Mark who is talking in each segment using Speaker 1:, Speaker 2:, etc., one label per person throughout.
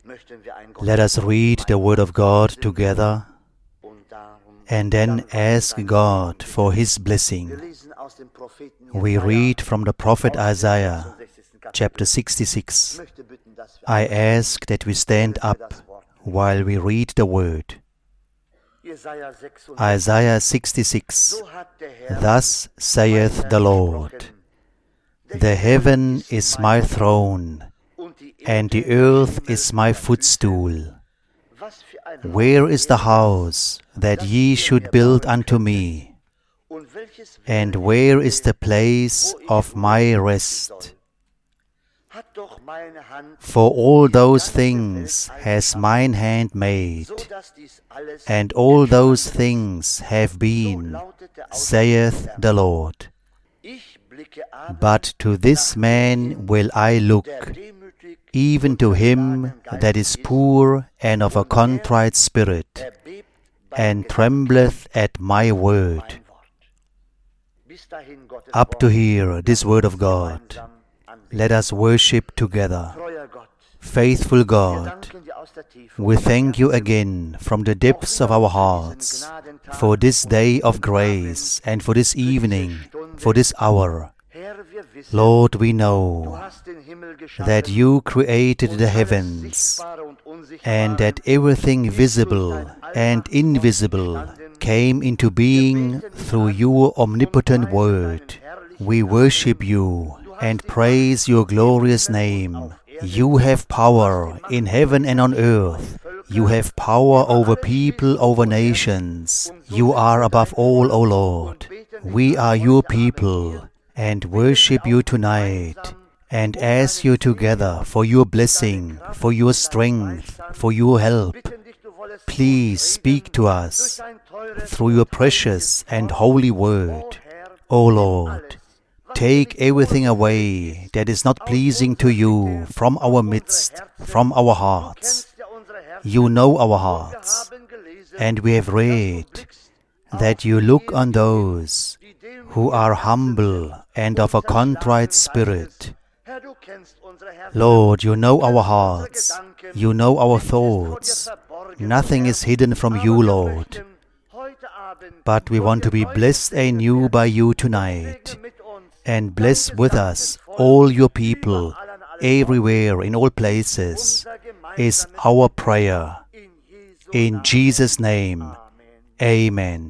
Speaker 1: Let us read the Word of God together and then ask God for His blessing. We read from the prophet Isaiah, chapter 66. I ask that we stand up while we read the Word. Isaiah 66. Thus saith the Lord, the heaven is my throne, and the earth is my footstool. Where is the house that ye should build unto me? And where is the place of my rest? For all those things has mine hand made, and all those things have been, saith the Lord. But to this man will I look, even to him that is poor and of a contrite spirit, and trembleth at my word. Up to here, this word of God. Let us worship together. Faithful God, we thank you again from the depths of our hearts for this day of grace and for this evening, for this hour. Lord, we know that you created the heavens and that everything visible and invisible came into being through your omnipotent word. We worship you and praise your glorious name. You have power in heaven and on earth. You have power over people, over nations. You are above all, O Lord. We are your people and worship you tonight and ask you together for your blessing, for your strength, for your help. Please speak to us through your precious and holy word. O Lord, take everything away that is not pleasing to you from our midst, from our hearts. You know our hearts, and we have read that you look on those who are humble and of a contrite spirit. Lord, you know our hearts, you know our thoughts. Nothing is hidden from you, Lord. But we want to be blessed anew by you tonight, and bless with us all your people, everywhere, in all places, is our prayer. In Jesus' name, Amen.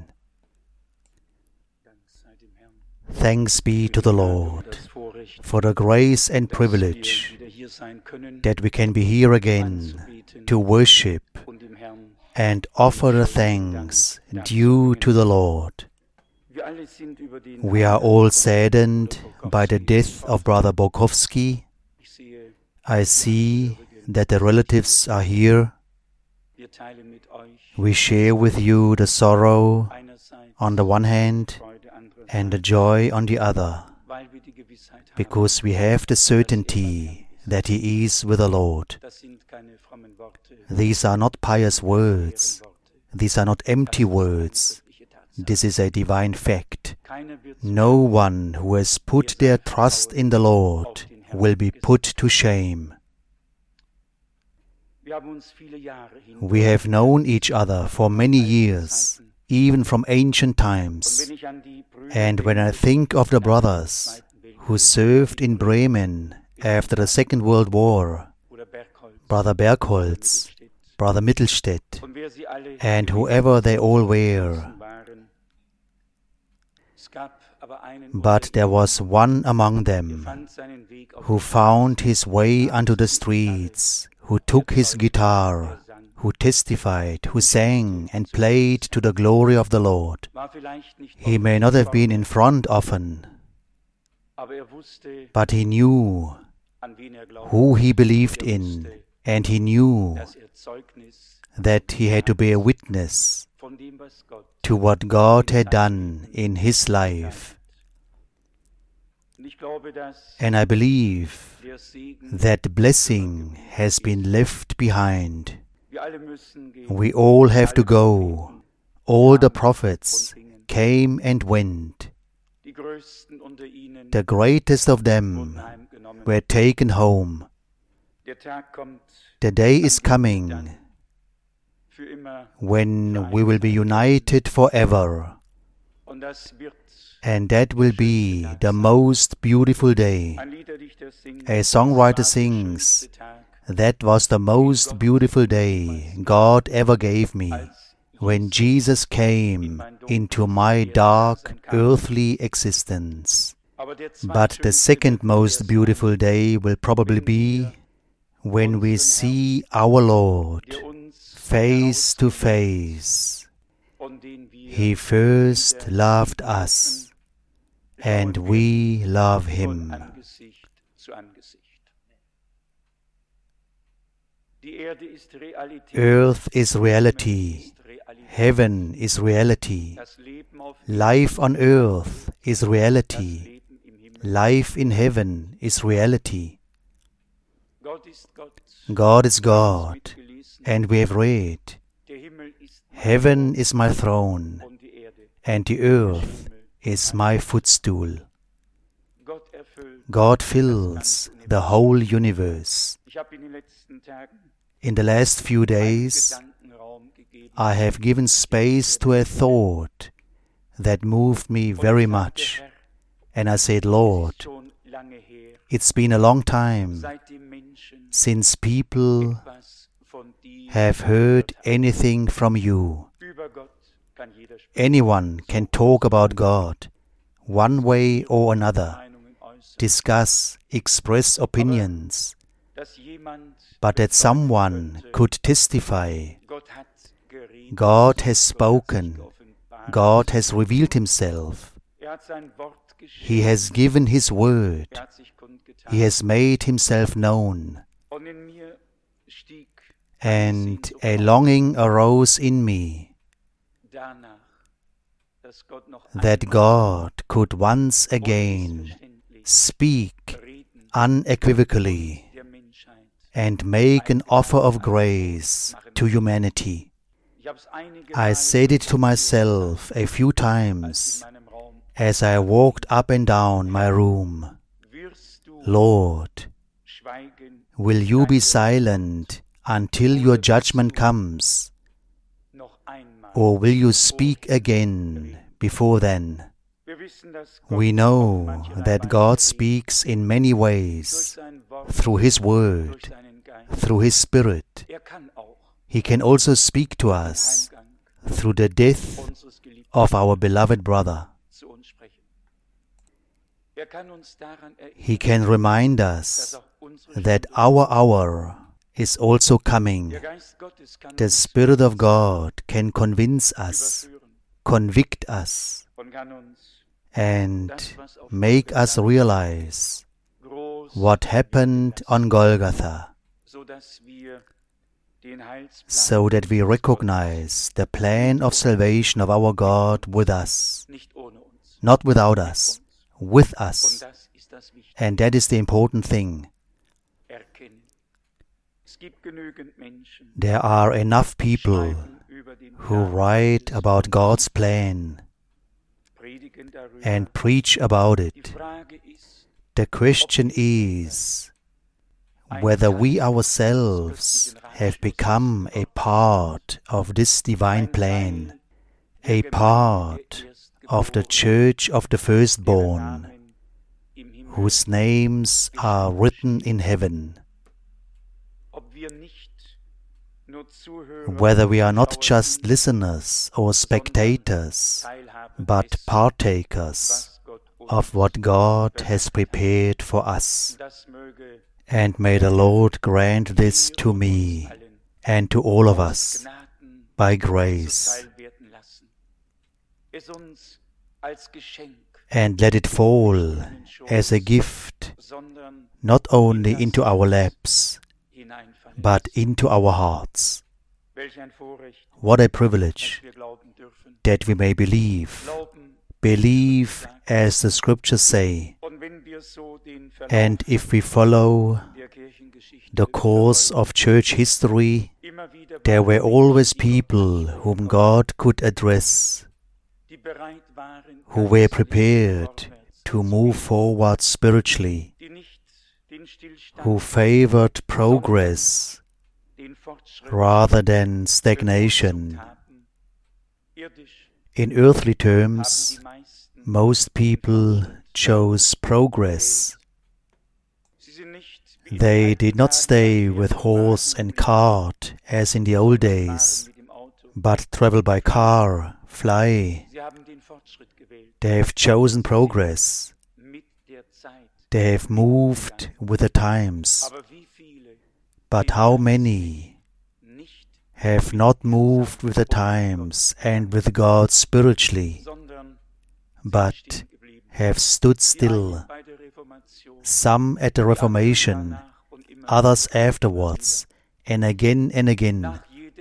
Speaker 1: Thanks be to the Lord for the grace and privilege that we can be here again to worship and offer the thanks due to the Lord. We are all saddened by the death of Brother Borkowski. I see that the relatives are here. We share with you the sorrow on the one hand and the joy on the other, because we have the certainty that he is with the Lord. These are not pious words. These are not empty words. This is a divine fact. No one who has put their trust in the Lord will be put to shame. We have known each other for many years, even from ancient times. And when I think of the brothers who served in Bremen after the Second World War, Brother Bergholz, Brother Mittelstedt, and whoever they all were, but there was one among them who found his way unto the streets, who took his guitar, who testified, who sang and played to the glory of the Lord. He may not have been in front often, but he knew who he believed in, and he knew that he had to bear witness to what God had done in his life. And I believe that blessing has been left behind. We all have to go. All the prophets came and went. The greatest of them were taken home. The day is coming when we will be united forever, and that will be the most beautiful day. A songwriter sings, "That was the most beautiful day God ever gave me, when Jesus came into my dark earthly existence." But the second most beautiful day will probably be when we see our Lord face to face. He first loved us, and we love Him. Earth is reality. Heaven is reality. Life on earth is reality. Life in heaven is reality. God is God, and we have read, "Heaven is my throne, and the earth is my footstool." God fills the whole universe. In the last few days, I have given space to a thought that moved me very much. And I said, "Lord, it's been a long time since people have heard anything from you." Anyone can talk about God, one way or another, discuss, express opinions, but that someone could testify, God has spoken, God has revealed Himself, He has given His word, He has made Himself known, and a longing arose in me that God could once again speak unequivocally and make an offer of grace to humanity. I said it to myself a few times as I walked up and down my room. "Lord, will you be silent until your judgment comes, or will you speak again before then?" We know that God speaks in many ways, through His Word, through His Spirit. He can also speak to us through the death of our beloved brother. He can remind us that our hour is also coming. The Spirit of God can convince us, convict us, and make us realize what happened on Golgotha, so that we recognize the plan of salvation of our God with us, not without us, with us. And that is the important thing. There are enough people who write about God's plan and preach about it. The question is whether we ourselves have become a part of this divine plan, a part of the Church of the Firstborn, whose names are written in heaven. Whether we are not just listeners or spectators, but partakers of what God has prepared for us. And may the Lord grant this to me and to all of us by grace. And let it fall as a gift, not only into our laps, but into our hearts. What a privilege that we may believe. Believe as the Scriptures say. And if we follow the course of church history, there were always people whom God could address, who were prepared to move forward spiritually, who favored progress rather than stagnation. In earthly terms, most people chose progress. They did not stay with horse and cart as in the old days, but travel by car, fly. They have chosen progress. They have moved with the times. But how many have not moved with the times and with God spiritually, but have stood still? Some at the Reformation, others afterwards, and again and again.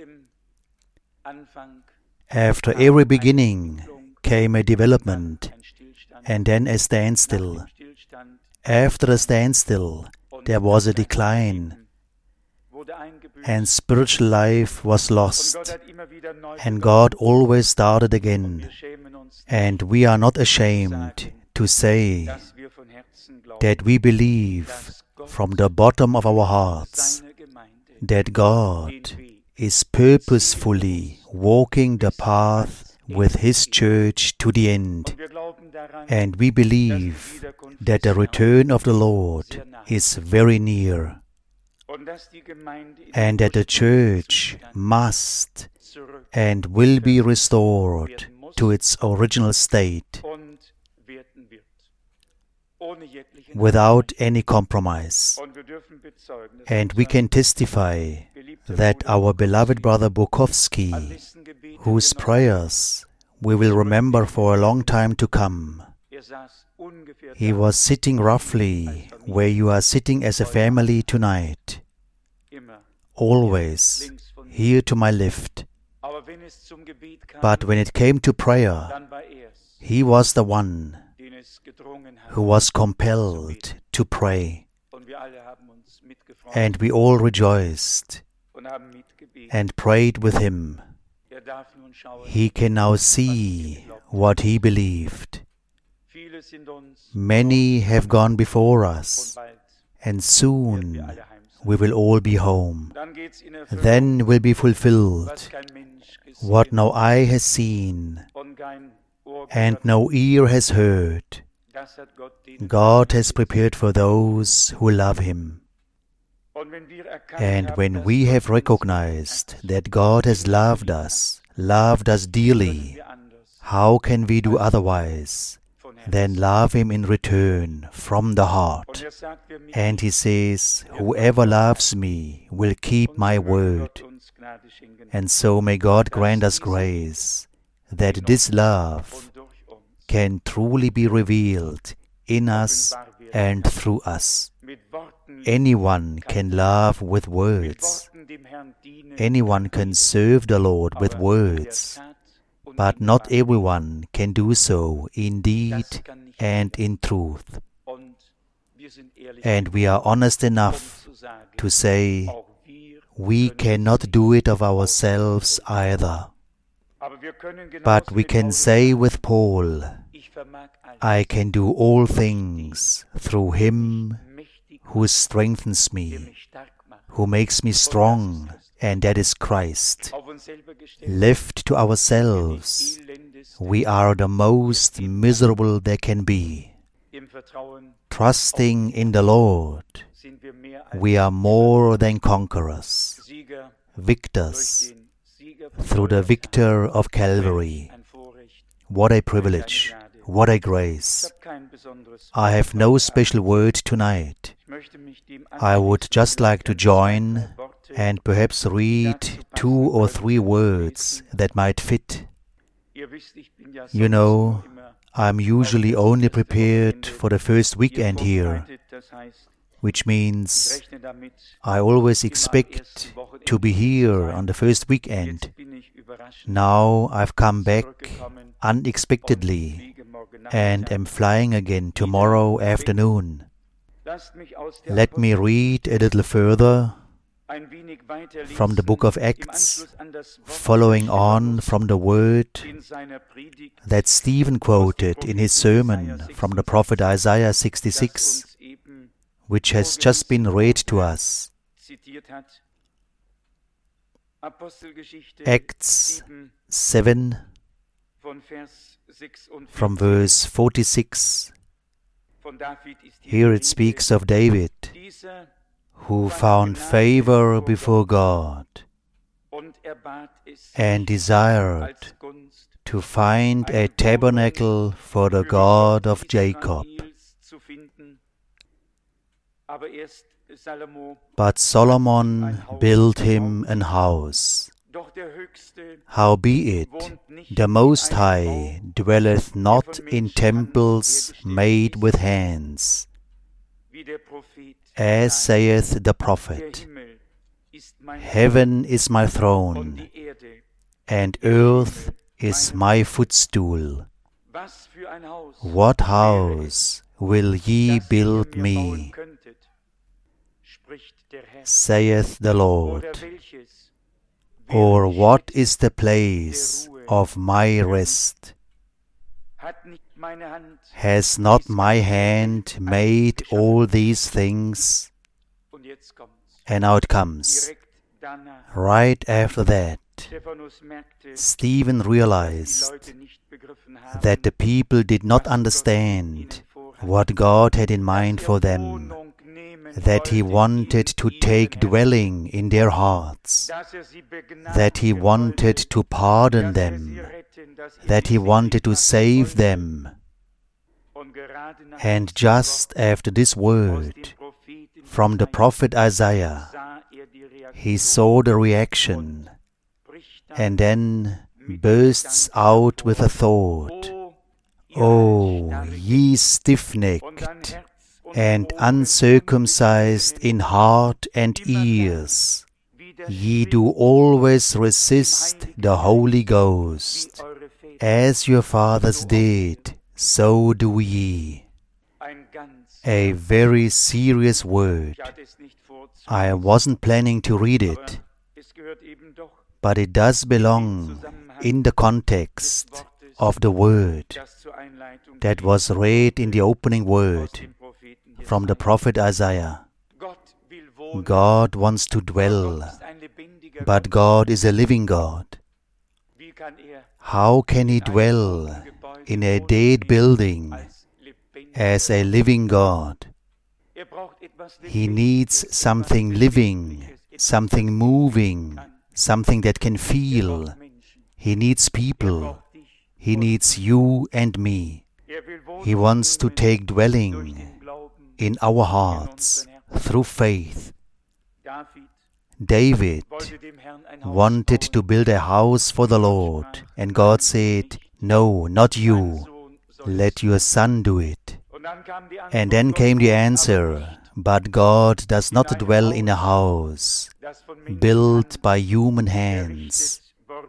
Speaker 1: After every beginning came a development, and then a standstill. After the standstill, there was a decline, and spiritual life was lost, and God always started again. And we are not ashamed to say that we believe from the bottom of our hearts that God is purposefully walking the path with His church to the end. And we believe that the return of the Lord is very near, and that the church must and will be restored to its original state without any compromise. And we can testify that our beloved brother Bukowski, whose prayers we will remember for a long time to come, he was sitting roughly where you are sitting as a family tonight, always here to my left. But when it came to prayer, he was the one who was compelled to pray. And we all rejoiced and prayed with him. He can now see what he believed. Many have gone before us, and soon we will all be home. Then will be fulfilled what no eye has seen and no ear has heard. God has prepared for those who love Him. And when we have recognized that God has loved us dearly, how can we do otherwise than love Him in return from the heart? And He says, whoever loves me will keep my word. And so may God grant us grace that this love can truly be revealed in us and through us. Anyone can love with words. Anyone can serve the Lord with words. But not everyone can do so in deed and in truth. And we are honest enough to say we cannot do it of ourselves either. But we can say with Paul, I can do all things through Him who strengthens me, who makes me strong, and that is Christ. Left to ourselves, we are the most miserable there can be. Trusting in the Lord, we are more than conquerors, victors, through the victor of Calvary. What a privilege, what a grace. I have no special word tonight. I would just like to join and perhaps read 2 or 3 words that might fit. You know, I'm usually only prepared for the first weekend here, which means I always expect to be here on the first weekend. Now I've come back unexpectedly and am flying again tomorrow afternoon. Let me read a little further from the book of Acts, following on from the word that Stephen quoted in his sermon from the prophet Isaiah 66, which has just been read to us. Acts 7 from verse 46. Here it speaks of David, who found favor before God and desired to find a tabernacle for the God of Jacob. But Solomon built him an house. Howbeit, the Most High dwelleth not in temples made with hands, as saith the prophet, Heaven is my throne, and earth is my footstool. What house will ye build me? Saith the Lord. Or what is the place of my rest? Has not my hand made all these things? And now it comes. Right after that, Stephen realized that the people did not understand what God had in mind for them, that He wanted to take dwelling in their hearts, that He wanted to pardon them, that He wanted to save them. And just after this word from the prophet Isaiah, he saw the reaction and then bursts out with a thought, O ye stiff-necked and uncircumcised in heart and ears, ye do always resist the Holy Ghost. As your fathers did, so do ye. A very serious word. I wasn't planning to read it, but it does belong in the context of the word that was read in the opening word from the prophet Isaiah. God wants to dwell, but God is a living God. How can He dwell in a dead building as a living God? He needs something living, something moving, something that can feel. He needs people. He needs you and me. He wants to take dwelling in our hearts through faith. David wanted to build a house for the Lord, and God said, No, not you. Let your son do it. And then came the answer, but God does not dwell in a house built by human hands.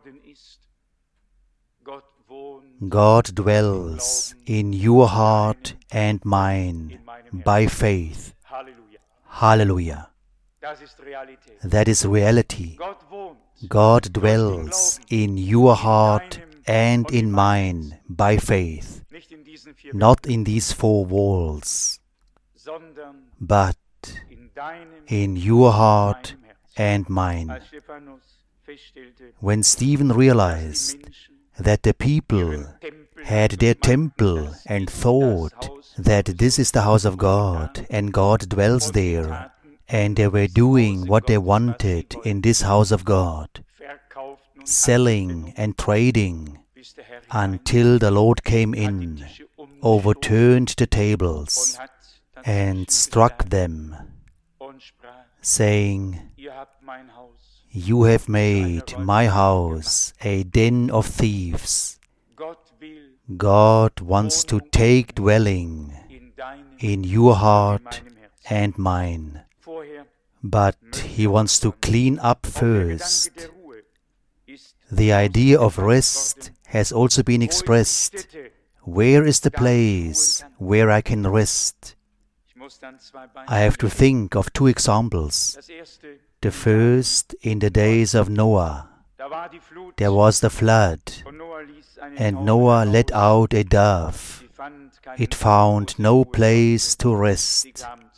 Speaker 1: God dwells in your heart and mine by faith. Hallelujah. That is reality. God dwells in your heart and in mine by faith, not in these four walls, but in your heart and mine. When Stephen realized that the people had their temple and thought that this is the house of God and God dwells there, and they were doing what they wanted in this house of God, selling and trading, until the Lord came in, overturned the tables, and struck them, saying, You have made my house a den of thieves. God wants to take dwelling in your heart and mine, but He wants to clean up first. The idea of rest has also been expressed. Where is the place where I can rest? I have to think of two examples. The first, in the days of Noah, there was the flood, and Noah let out a dove. It found no place to rest.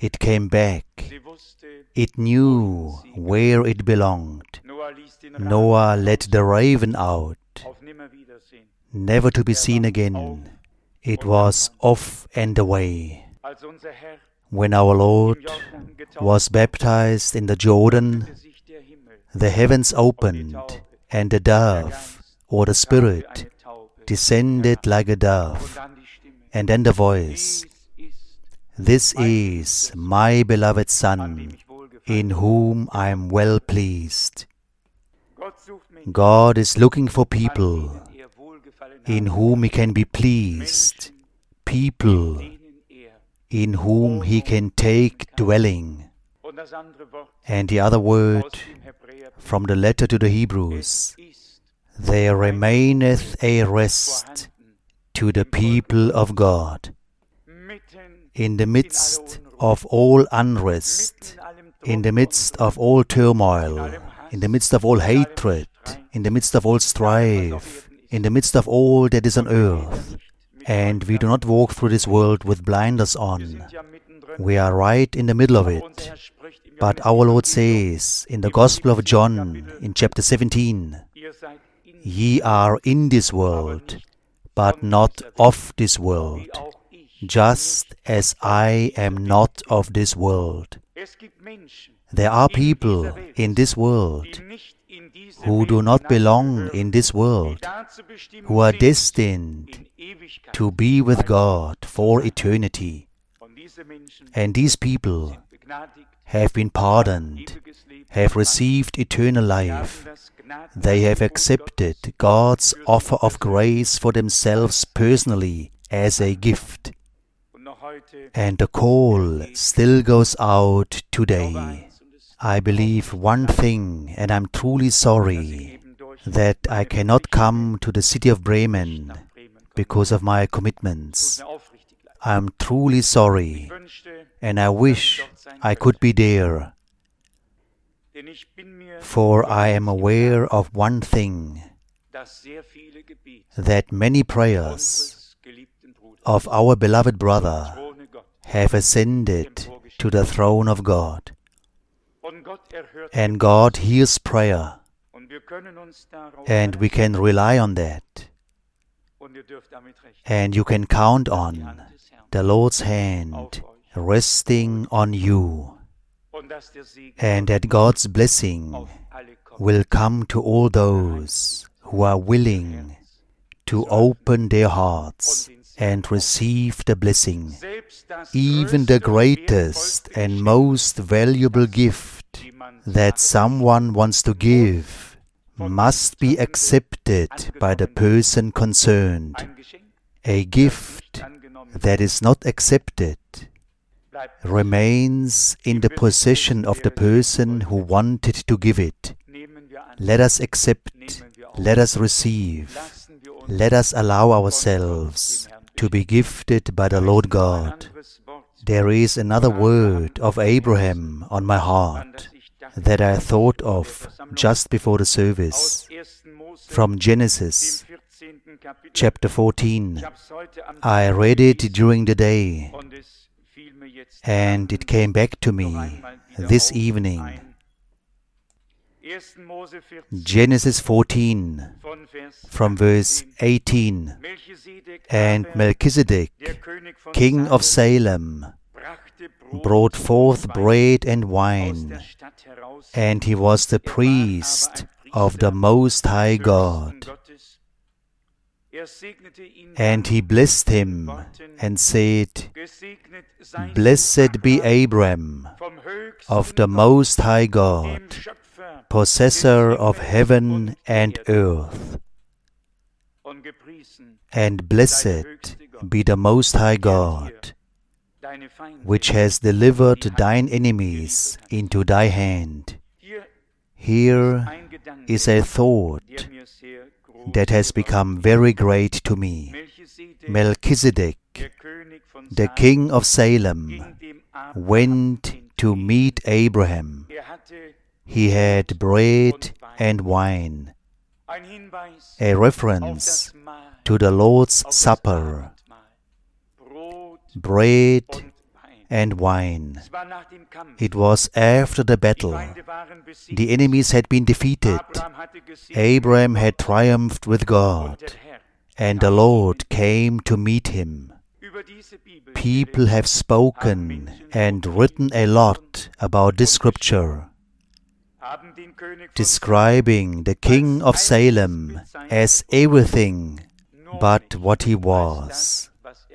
Speaker 1: It came back. It knew where it belonged. Noah let the raven out, never to be seen again. It was off and away. When our Lord was baptized in the Jordan, the heavens opened, and the dove, or the Spirit, descended like a dove, and then the voice, "This is my beloved Son, in whom I am well pleased." God is looking for people in whom He can be pleased, people in whom He can take dwelling. And the other word from the letter to the Hebrews, "There remaineth a rest to the people of God." In the midst of all unrest, in the midst of all turmoil, in the midst of all hatred, in the midst of all strife, in the midst of all that is on earth, and we do not walk through this world with blinders on. We are right in the middle of it. But our Lord says in the Gospel of John, in chapter 17, "Ye are in this world, but not of this world, just as I am not of this world." There are people in this world who do not belong in this world, who are destined to be with God for eternity. And these people have been pardoned, have received eternal life. They have accepted God's offer of grace for themselves personally as a gift. And the call still goes out today. I believe one thing, and I'm truly sorry that I cannot come to the city of Bremen because of my commitments. I'm truly sorry, and I wish I could be there. For I am aware of one thing, that many prayers of our beloved brother have ascended to the throne of God. And God hears prayer, and we can rely on that. And you can count on the Lord's hand resting on you, and that God's blessing will come to all those who are willing to open their hearts and receive the blessing. Even the greatest and most valuable gift that someone wants to give must be accepted by the person concerned. A gift that is not accepted remains in the possession of the person who wanted to give it. Let us accept, let us receive, let us allow ourselves to be gifted by the Lord God. There is another word of Abraham on my heart that I thought of just before the service. From Genesis chapter 14. I read it during the day, and it came back to me this evening. Genesis 14, from verse 18. And Melchizedek, king of Salem, brought forth bread and wine, and he was the priest of the Most High God. And he blessed him and said, Blessed be Abram of the Most High God, possessor of heaven and earth. And blessed be the Most High God, which has delivered thine enemies into thy hand. Here is a thought that has become very great to me. Melchizedek, the king of Salem, went to meet Abraham. He had bread and wine, a reference to the Lord's Supper, bread and wine. It was after the battle. The enemies had been defeated. Abraham had triumphed with God, and the Lord came to meet him. People have spoken and written a lot about this scripture, describing the king of Salem as everything but what he was.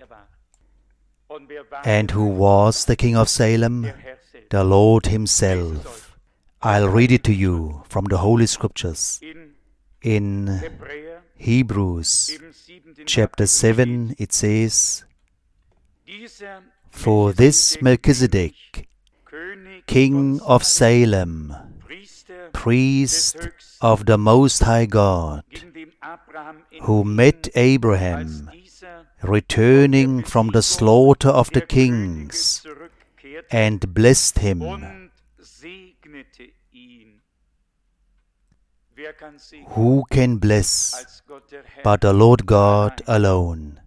Speaker 1: And who was the king of Salem? The Lord himself. I'll read it to you from the Holy Scriptures. In Hebrews chapter 7 it says, "For this Melchizedek, king of Salem, priest of the Most High God, who met Abraham, returning from the slaughter of the kings, and blessed him." Who can bless but the Lord God alone?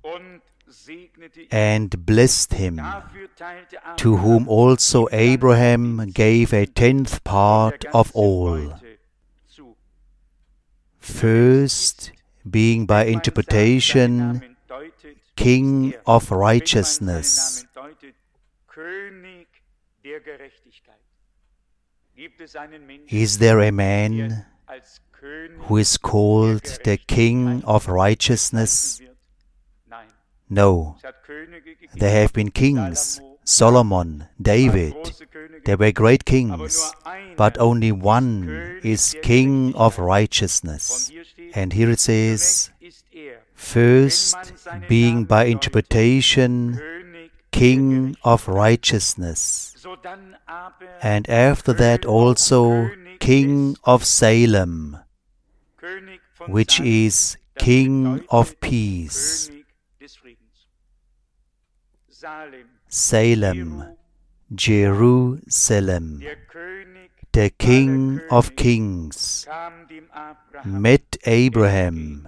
Speaker 1: And blessed him, to whom also Abraham gave a 10th part of all. First, being by interpretation King of righteousness. Is there a man who is called the King of righteousness? No. There have been kings, Solomon, David. There were great kings, but only one is King of righteousness. And here it says, first, being by interpretation King of righteousness, and after that also King of Salem, which is King of peace. Salem, Jerusalem, the King of kings, met Abraham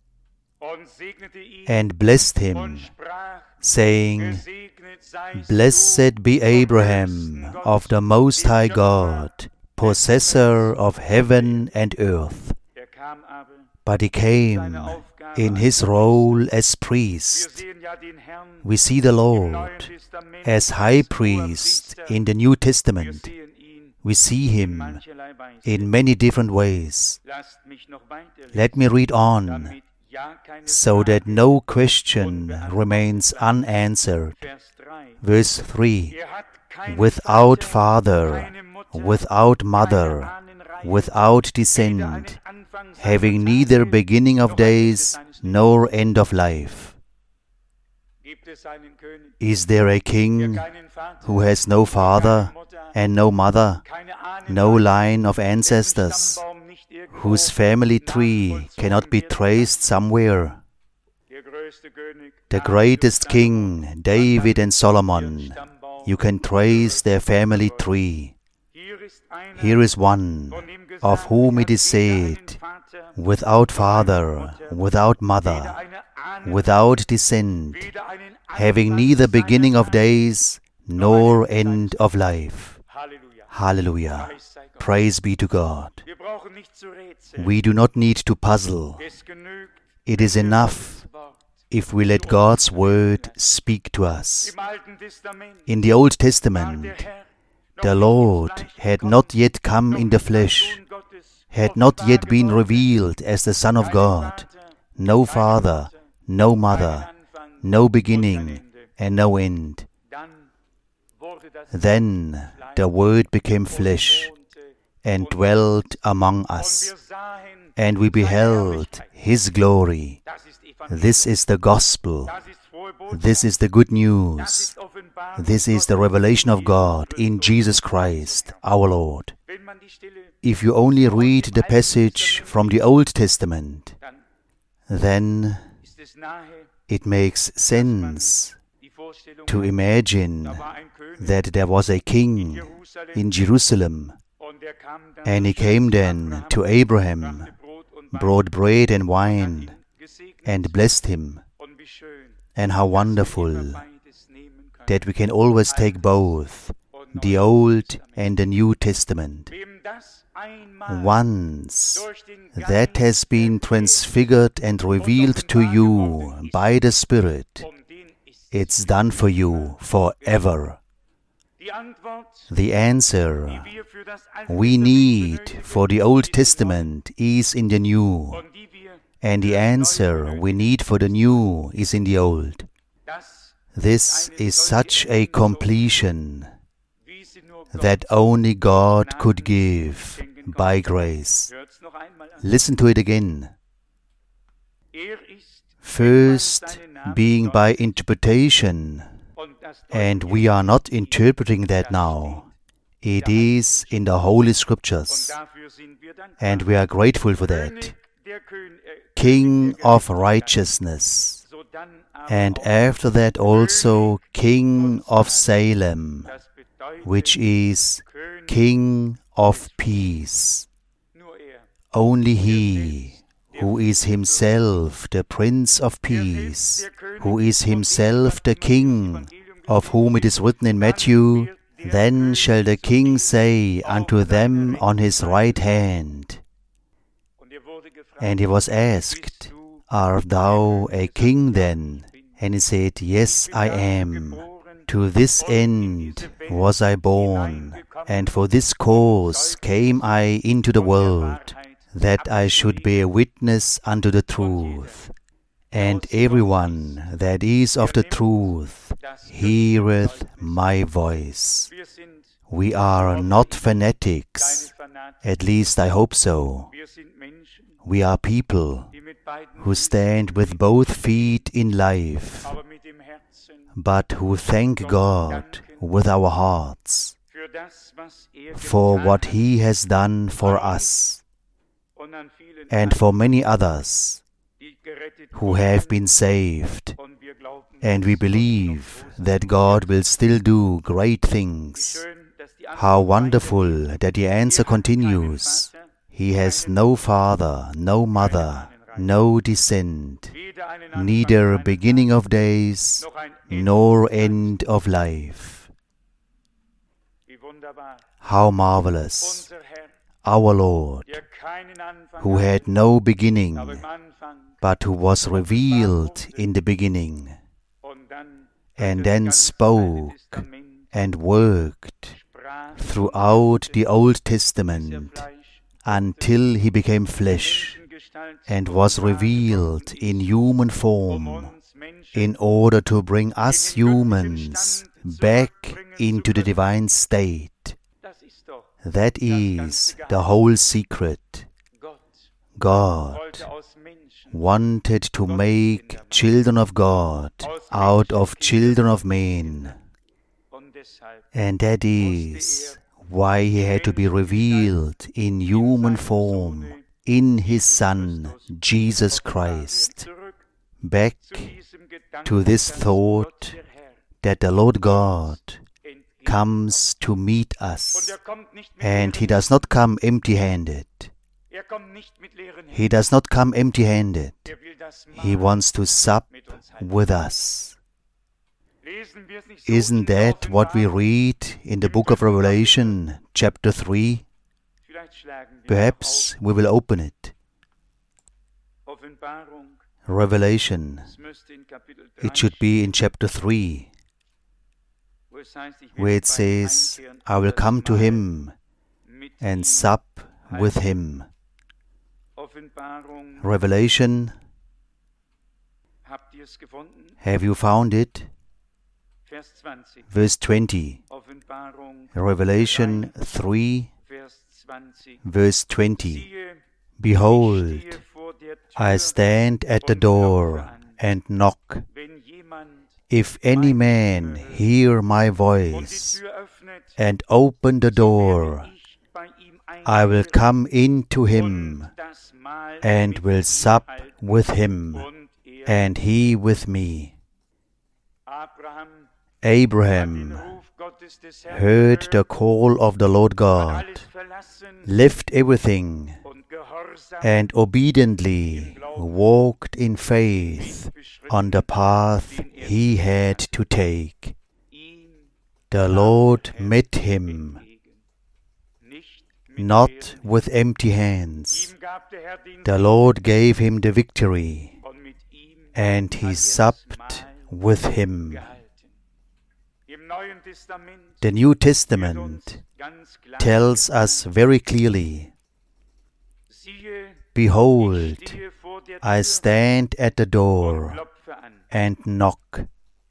Speaker 1: and blessed him, saying, "Blessed be Abraham of the Most High God, possessor of heaven and earth." But he came in his role as priest. We see the Lord as high priest in the New Testament. We see him in many different ways. Let me read on, so that no question remains unanswered. Verse 3, "Without father, without mother, without descent, having neither beginning of days nor end of life." Is there a king who has no father and no mother, no line of ancestors, whose family tree cannot be traced somewhere? The greatest king, David and Solomon, you can trace their family tree. Here is one of whom it is said, "Without father, without mother, without descent, having neither beginning of days nor end of life." Hallelujah. Praise be to God. We do not need to puzzle. It is enough if we let God's word speak to us. In the Old Testament, the Lord had not yet come in the flesh, had not yet been revealed as the Son of God. No father, no mother, no beginning and no end. Then the Word became flesh and dwelt among us, and we beheld His glory. This is the gospel. This is the good news. This is the revelation of God in Jesus Christ, our Lord. If you only read the passage from the Old Testament, then it makes sense to imagine that there was a king in Jerusalem, and he came then to Abraham, brought bread and wine, and blessed him. And how wonderful that we can always take both the Old and the New Testament. Once that has been transfigured and revealed to you by the Spirit, it's done for you forever. The answer we need for the Old Testament is in the New, and the answer we need for the New is in the Old. This is such a completion that only God could give by grace. Listen to it again. First, being by interpretation, and we are not interpreting that now. It is in the Holy Scriptures, and we are grateful for that. King of righteousness, and after that also King of Salem, which is King of peace. Only He, who is Himself the Prince of Peace, who is Himself the King, of whom it is written in Matthew, "Then shall the King say unto them on His right hand." And He was asked, "Art thou a king then?" And He said, "Yes, I am. To this end was I born, and for this cause came I into the world, that I should bear witness unto the truth. And everyone that is of the truth heareth my voice." We are not fanatics, at least I hope so. We are people who stand with both feet in life, but who thank God with our hearts for what He has done for us and for many others who have been saved. And we believe that God will still do great things. How wonderful that the answer continues. He has no father, no mother, no descent, neither beginning of days nor end of life. How marvelous! Our Lord, who had no beginning, but who was revealed in the beginning, and then spoke and worked throughout the Old Testament until He became flesh and was revealed in human form in order to bring us humans back into the divine state. That is the whole secret. God wanted to make children of God out of children of men. And that is why He had to be revealed in human form in His Son, Jesus Christ. Back to this thought that the Lord God comes to meet us, and He does not come empty-handed. He does not come empty-handed. He wants to sup with us. Isn't that what we read in the book of Revelation, chapter 3? Perhaps we will open it. Revelation. It should be in chapter 3, where it says, "I will come to him and sup with him." Revelation. Have you found it? Verse 20. Revelation 3, verse 20. "Behold, I stand at the door and knock. If any man hear my voice and open the door, I will come in to him and will sup with him, and he with me." Abraham heard the call of the Lord God, left everything, and obediently walked in faith on the path he had to take. The Lord met him not with empty hands. The Lord gave him the victory, and he supped with him. The New Testament tells us very clearly, "Behold, I stand at the door and knock."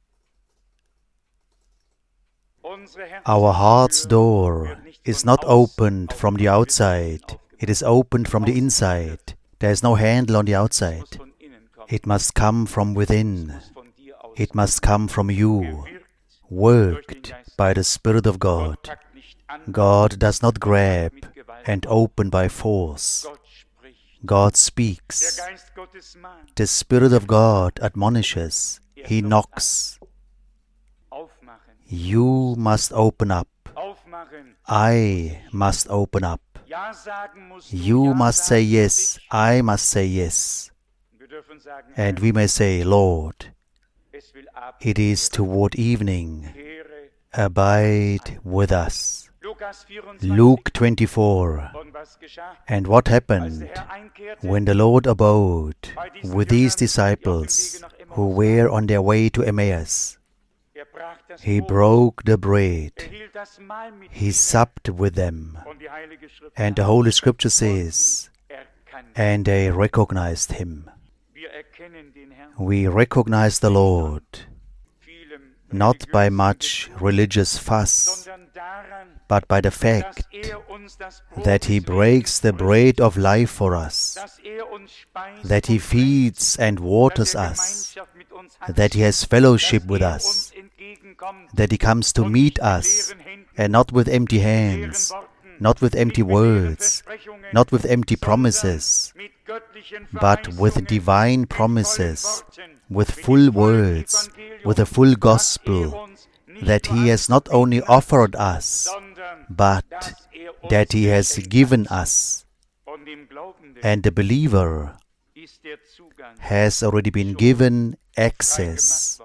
Speaker 1: Our heart's door is not opened from the outside. It is opened from the inside. There is no handle on the outside. It must come from within. It must come from you, worked by the Spirit of God. God does not grab and open by force. God speaks. The Spirit of God admonishes. He knocks. You must open up. I must open up. You must say yes. I must say yes. And we may say, "Lord, it is toward evening. Abide with us." Luke 24. And what happened when the Lord abode with these disciples who were on their way to Emmaus? He broke the bread. He supped with them. And the Holy Scripture says, and they recognized him. We recognize the Lord not by much religious fuss, but by the fact that He breaks the bread of life for us, that He feeds and waters us, that He has fellowship with us, that He comes to meet us, and not with empty hands, not with empty words, not with empty promises, but with divine promises, with full words, with a full gospel, that He has not only offered us, but that He has given us. And the believer has already been given access.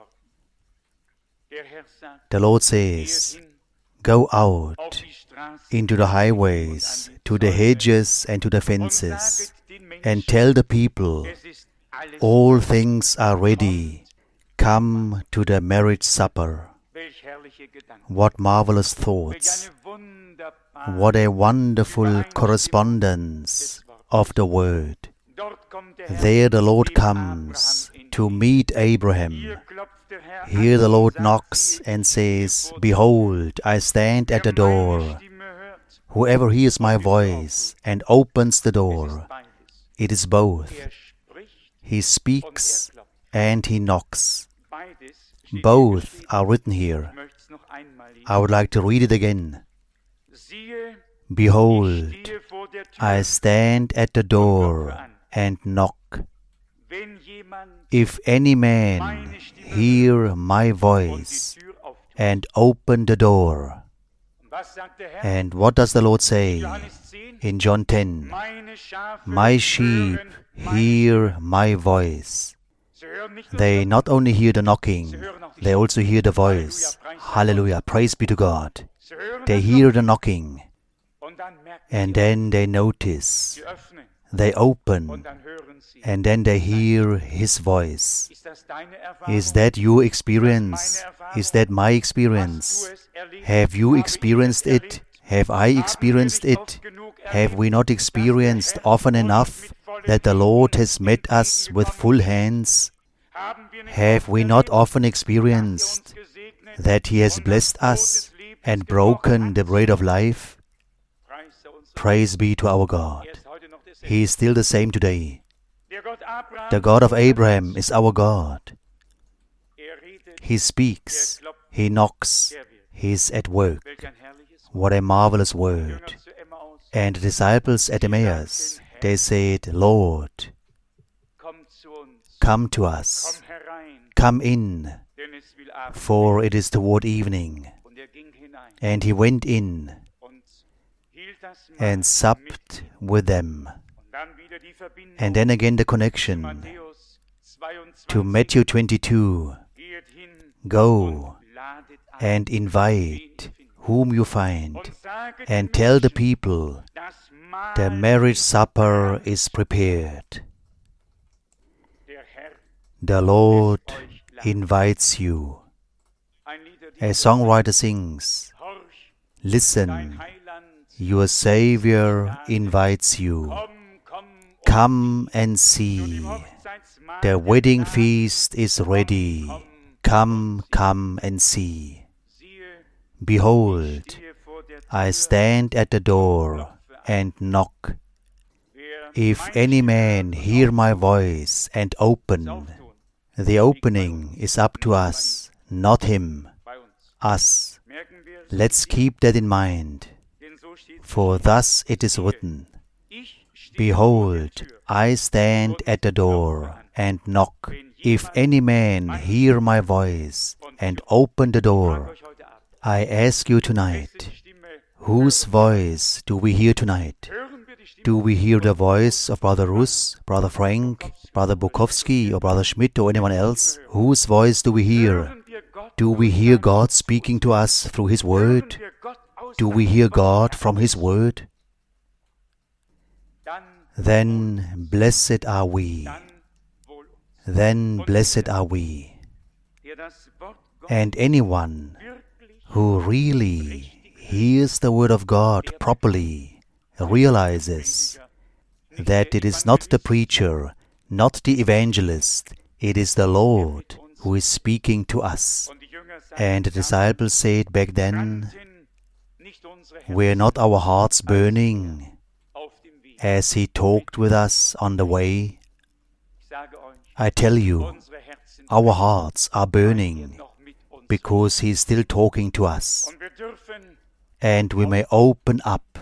Speaker 1: The Lord says, "Go out into the highways, to the hedges and to the fences, and tell the people, all things are ready. Come to the marriage supper." What marvelous thoughts! What a wonderful correspondence of the Word. There the Lord comes to meet Abraham. Here the Lord knocks and says, "Behold, I stand at the door. Whoever hears my voice and opens the door," it is both. He speaks and He knocks. Both are written here. I would like to read it again. "Behold, I stand at the door and knock. If any man hear my voice and open the door." And what does the Lord say in John 10? "My sheep hear my voice." They not only hear the knocking, they also hear the voice. Hallelujah, praise be to God. They hear the knocking, and then they notice, they open, and then they hear His voice. Is that your experience? Is that my experience? Have you experienced it? Have I experienced it? Have we not experienced often enough that the Lord has met us with full hands? Have we not often experienced that He has blessed us and broken the bread of life? Praise be to our God. He is still the same today. The God of Abraham is our God. He speaks, He knocks, He is at work. What a marvelous word. And the disciples at Emmaus, they said, "Lord, come to us, come in, for it is toward evening." And He went in and supped with them. And then again the connection to Matthew 22. "Go and invite whom you find, and tell the people, the marriage supper is prepared. The Lord invites you. A songwriter sings, listen, your Savior invites you. Come and see, the wedding feast is ready. Come, come and see. Behold, I stand at the door and knock. If any man hear my voice and open, the opening is up to us, not him, us. Let's keep that in mind, for thus it is written, behold, I stand at the door and knock. If any man hear my voice and open the door, I ask you tonight, whose voice do we hear tonight? Do we hear the voice of Brother Rus, Brother Frank, Brother Bukowski, or Brother Schmidt, or anyone else? Whose voice do we hear? Do we hear God speaking to us through His Word? Do we hear God from His Word? Then blessed are we. Then blessed are we. And anyone who really hears the Word of God properly realizes that it is not the preacher, not the evangelist, it is the Lord who is speaking to us. And the disciples said back then, were not our hearts burning as He talked with us on the way? I tell you, our hearts are burning because He is still talking to us. And we may open up.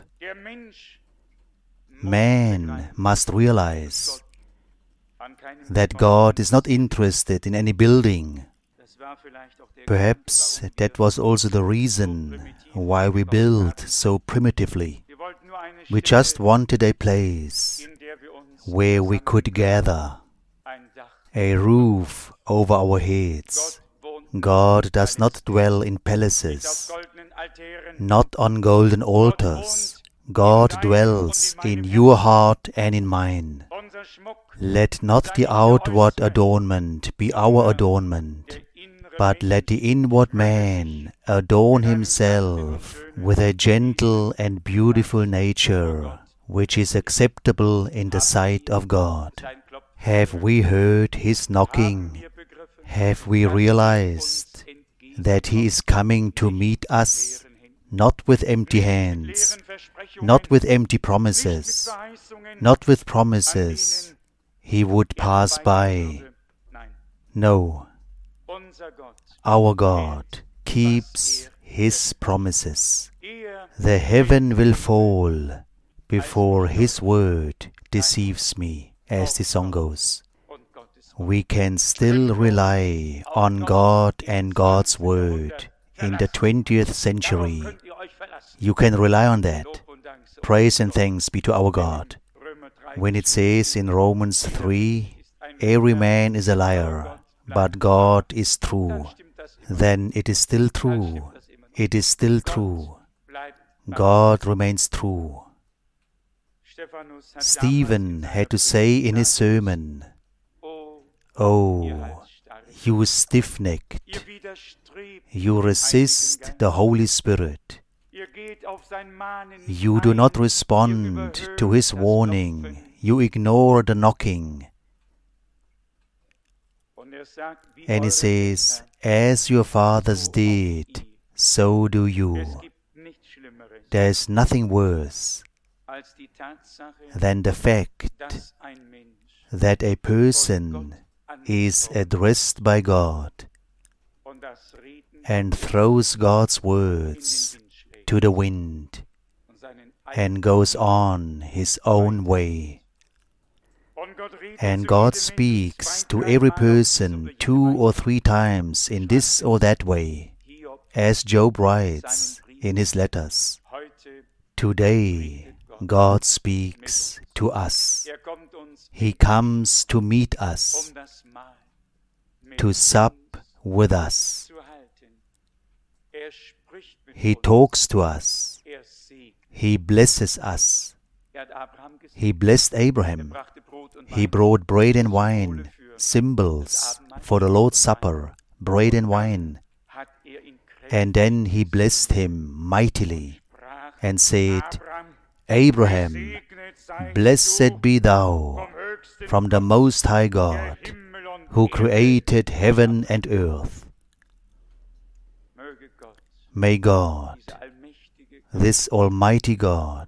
Speaker 1: Man must realize that God is not interested in any building. Perhaps that was also the reason why we built so primitively. We just wanted a place where we could gather, a roof over our heads. God does not dwell in palaces, not on golden altars. God dwells in your heart and in mine. Let not the outward adornment be our adornment, but let the inward man adorn himself with a gentle and beautiful nature, which is acceptable in the sight of God. Have we heard His knocking? Have we realized that He is coming to meet us? Not with empty hands, not with empty promises, not with promises He would pass by. No, our God keeps His promises. The heaven will fall before His word deceives me, as the song goes. We can still rely on God and God's word. In the 20th century, you can rely on that. Praise and thanks be to our God. When it says in Romans 3, every man is a liar, but God is true, then it is still true. It is still true. God remains true. Stephen had to say in his sermon, "Oh, you stiff-necked, you resist the Holy Spirit. You do not respond to His warning. You ignore the knocking." And he says, as your fathers did, so do you. There is nothing worse than the fact that a person is addressed by God and throws God's words to the wind and goes on his own way. And God speaks to every person 2 or 3 times in this or that way, as Job writes in his letters. Today, God speaks to us. He comes to meet us, to sup with us. He talks to us. He blesses us. He blessed Abraham. He brought bread and wine, symbols for the Lord's Supper, bread and wine. And then He blessed him mightily and said, Abraham, blessed be thou from the Most High God, who created heaven and earth. May God, this Almighty God,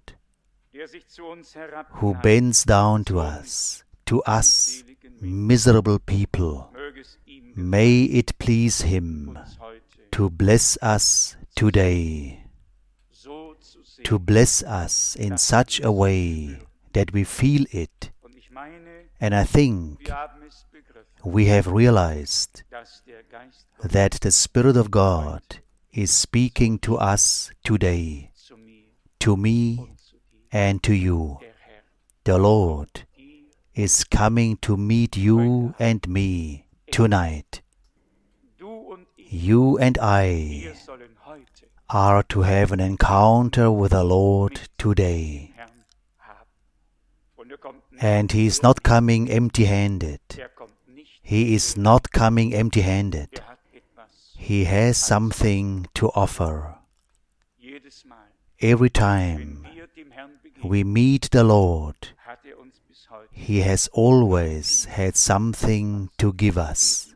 Speaker 1: who bends down to us miserable people, may it please Him to bless us today, to bless us in such a way that we feel it. And I think we have realized that the Spirit of God is speaking to us today, to me and to you. The Lord is coming to meet you and me tonight. You and I are to have an encounter with the Lord today. And He is not coming empty-handed. He is not coming empty-handed. He has something to offer. Every time we meet the Lord, He has always had something to give us.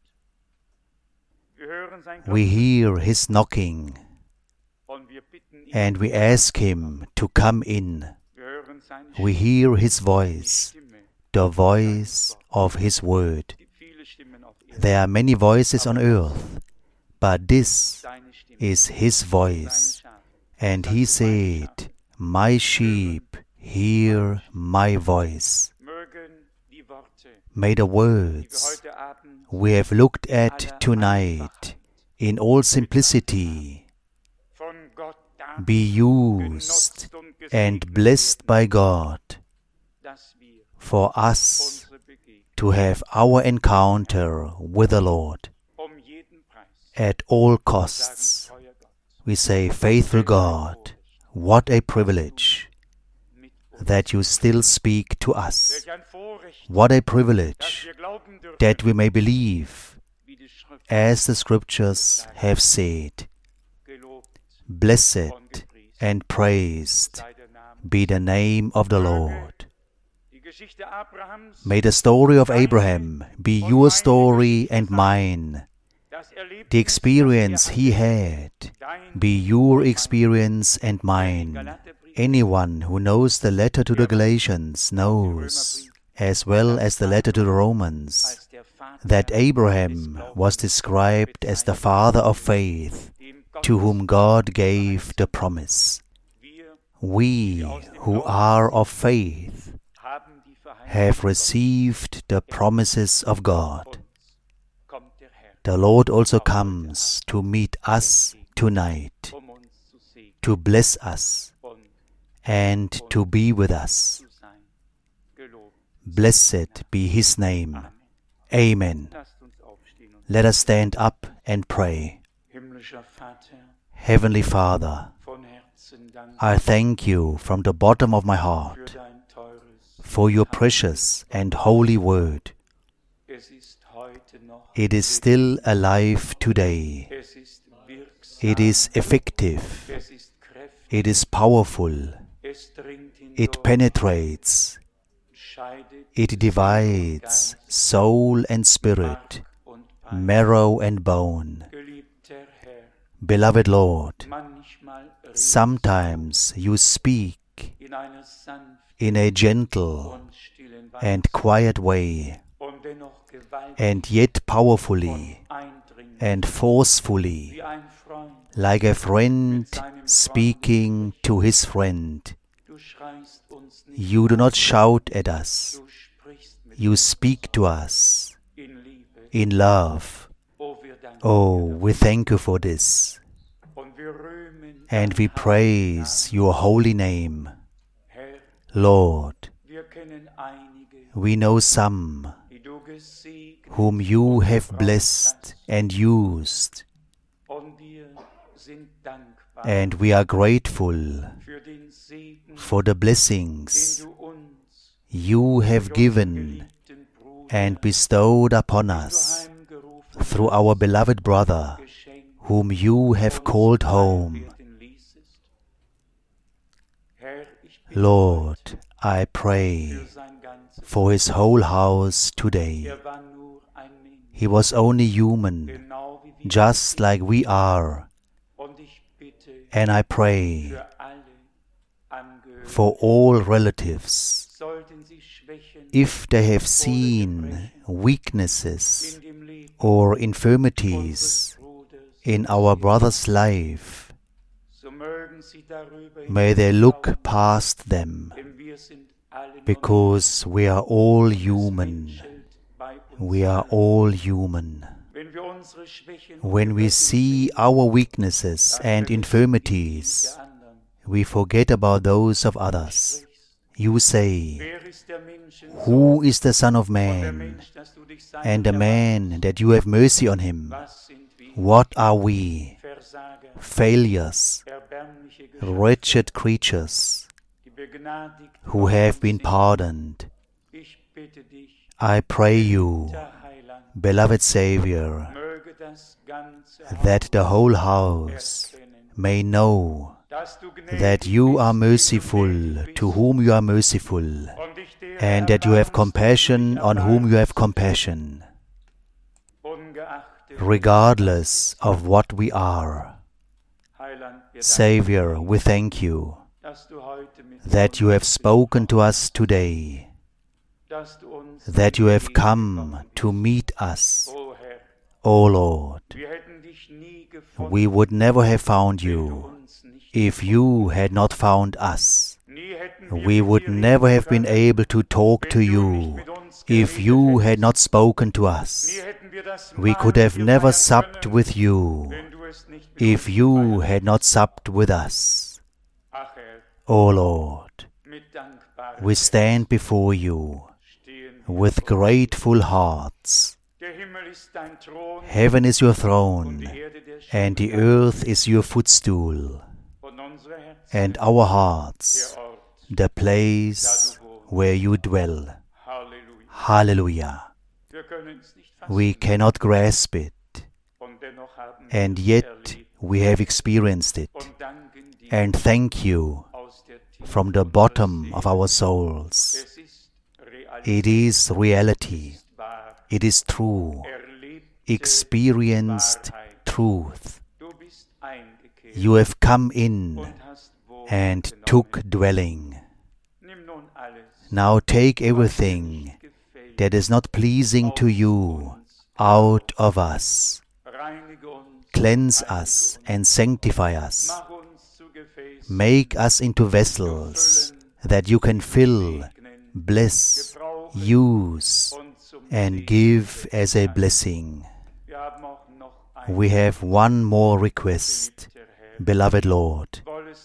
Speaker 1: We hear His knocking, and we ask Him to come in. We hear His voice, the voice of His word. There are many voices on earth, but this is His voice. And He said, My sheep hear my voice. May the words we have looked at tonight in all simplicity be used and blessed by God for us to have our encounter with the Lord at all costs. We say, faithful God, what a privilege that you still speak to us. What a privilege that we may believe as the Scriptures have said. Blessed and praised be the name of the Lord. May the story of Abraham be your story and mine. The experience he had be your experience and mine. Anyone who knows the letter to the Galatians knows, as well as the letter to the Romans, that Abraham was described as the father of faith, to whom God gave the promise. We who are of faith have received the promises of God. The Lord also comes to meet us tonight, to bless us and to be with us. Blessed be His name. Amen. Let us stand up and pray. Heavenly Father, I thank you from the bottom of my heart for your precious and holy word. It is still alive today. It is effective. It is powerful. It penetrates. It divides soul and spirit, marrow and bone. Beloved Lord, sometimes you speak in a gentle and quiet way, and yet powerfully and forcefully, like a friend speaking to his friend. You do not shout at us. You speak to us in love. Oh, we thank you for this. And we praise your holy name. Lord, we know some whom you have blessed and used, and we are grateful for the blessings you have given and bestowed upon us through our beloved brother, whom you have called home. Lord, I pray for his whole house today. He was only human, just like we are. And I pray for all relatives, if they have seen weaknesses or infirmities in our brother's life, may they look past them, because we are all human. We are all human. When we see our weaknesses and infirmities, we forget about those of others. You say, "Who is the Son of Man, and the man that you have mercy on him?" What are we? Failures, wretched creatures, who have been pardoned. I pray you, beloved Savior, that the whole house may know that you are merciful to whom you are merciful, and that you have compassion on whom you have compassion, regardless of what we are. Savior, we thank you that you have spoken to us today, that you have come to meet us. O Lord, we would never have found you if you had not found us. We would never have been able to talk to you if you had not spoken to us. We could have never supped with you if you had not supped with us. O Lord, we stand before you with grateful hearts. Heaven is your throne, and the earth is your footstool, and our hearts the place where you dwell. Hallelujah. We cannot grasp it, and yet we have experienced it, and thank you from the bottom of our souls. It is reality. It is true, experienced truth. You have come in and took dwelling. Now take everything that is not pleasing to you out of us. Cleanse us and sanctify us. Make us into vessels that you can fill, bless, use, and give as a blessing. We have one more request, beloved Lord.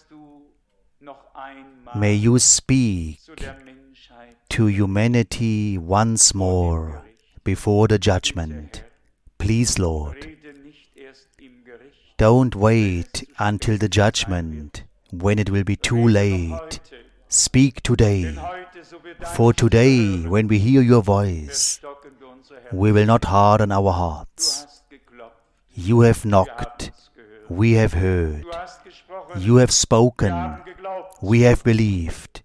Speaker 1: May you speak to humanity once more before the judgment. Please, Lord, don't wait until the judgment when it will be too late. Speak today, for today, when we hear your voice, we will not harden our hearts. You have knocked, we have heard. You have spoken, we have believed.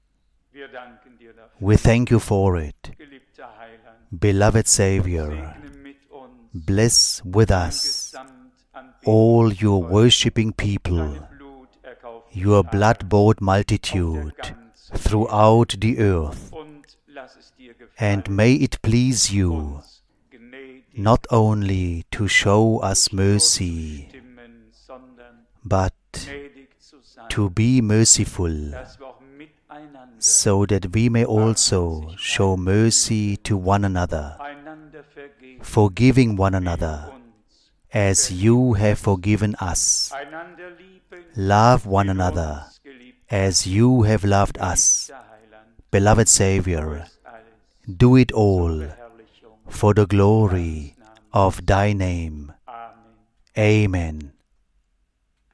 Speaker 1: We thank you for it. Beloved Savior, bless with us all your worshipping people, your blood-bought multitude throughout the earth, and may it please you not only to show us mercy, but to be merciful, so that we may also show mercy to one another, forgiving one another as you have forgiven us. Love one another as you have loved us. Beloved Savior, do it all for the glory of thy name. Amen.